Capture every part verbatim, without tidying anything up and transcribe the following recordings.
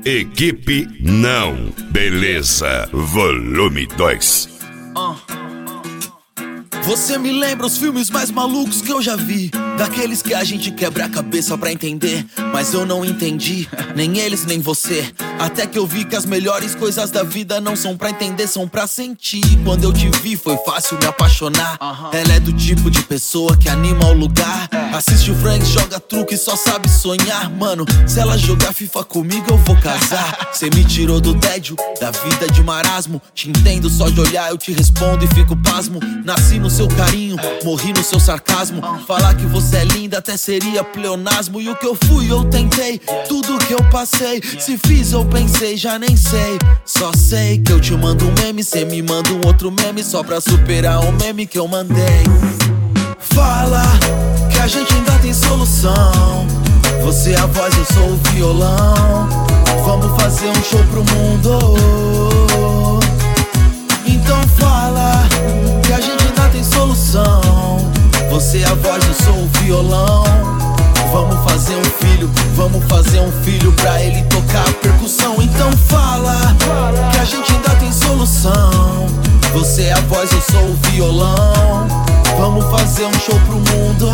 Equipe Não Beleza, volume dois. uh. Você me lembra os filmes mais malucos que eu já vi, daqueles que a gente quebra a cabeça pra entender, mas eu não entendi, nem eles nem você. Até que eu vi que as melhores coisas da vida não são pra entender, são pra sentir. Quando eu te vi foi fácil me apaixonar. Ela é do tipo de pessoa que anima o lugar. Assiste o Frank, joga truque e só sabe sonhar. Mano, se ela jogar FIFA comigo eu vou casar. Cê me tirou do tédio, da vida de marasmo. Te entendo só de olhar, eu te respondo e fico pasmo. Nasci no seu carinho, morri no seu sarcasmo. Falar que você é linda até seria pleonasmo. E o que eu fui eu tentei, tudo que eu passei. Se fiz eu pensei, já nem sei. Só sei que eu te mando um meme, cê me manda um outro meme, só pra superar o meme que eu mandei. Fala que a gente ainda tem solução. Você é a voz, eu sou o violão. Vamos fazer um show pro mundo. Então fala que a gente ainda tem solução. Você é a voz, eu sou o violão. Vamos fazer um filho, vamos fazer um filho pra ele tocar a percussão. Então fala que a gente ainda tem solução. Você é a voz, eu sou o violão. Vamos fazer um show pro mundo.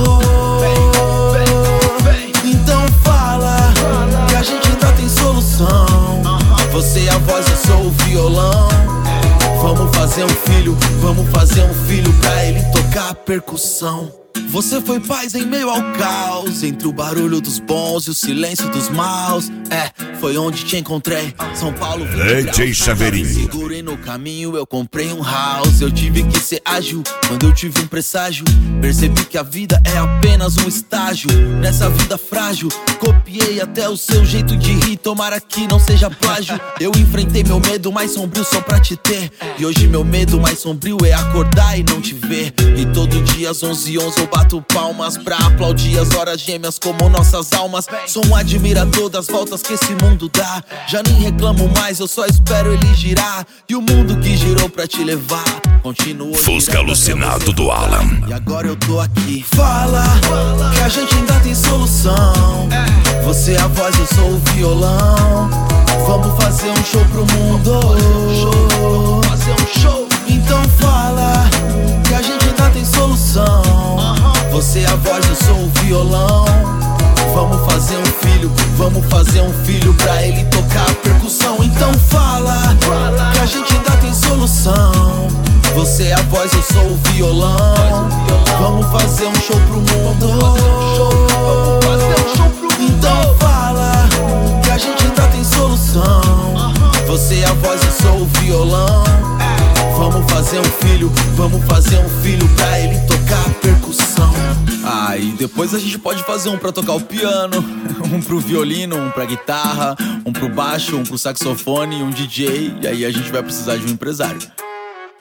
Então fala que a gente ainda tem solução. Você é a voz, eu sou o violão. Vamos fazer um filho, vamos fazer um filho pra ele tocar a percussão. Você foi paz em meio ao caos, entre o barulho dos bons e o silêncio dos maus. É, foi onde te encontrei, São Paulo, D J Chaveirinho. Segurei no caminho, eu comprei um house. Eu tive que ser ágil, quando eu tive um presságio. Percebi que a vida é apenas um estágio nessa vida frágil. Copiei até o seu jeito de rir, tomara que não seja plágio. Eu enfrentei meu medo mais sombrio só pra te ter. E hoje meu medo mais sombrio é acordar e não te ver. E todo dia às onze e onze eu bato palmas pra aplaudir as horas gêmeas como nossas almas. Sou um admirador das voltas que esse mundo dá. Já nem reclamo mais, eu só espero ele girar. E o mundo que girou pra te levar continuou. Fusca alucinado do Alan. E agora eu tô aqui. Fala que a gente ainda tem solução. Você é a voz, eu sou o violão. Vamos fazer um show pro mundo. Fazer um show. Então fala que a gente ainda tem solução. Você é a voz, eu sou o violão. Vamos fazer um filho, vamos fazer um filho pra ele tocar a percussão. Então fala que a gente ainda tem solução. Você é a voz, eu sou o violão. Vamos fazer um show pro mundo. Então fala que a gente ainda tem solução. Você é a voz, eu sou o violão. Vamos fazer um filho, vamos fazer um filho pra ele tocar a percussão. Ah, e depois a gente pode fazer um pra tocar o piano, um pro violino, um pra guitarra, um pro baixo, um pro saxofone e um D J. E aí a gente vai precisar de um empresário.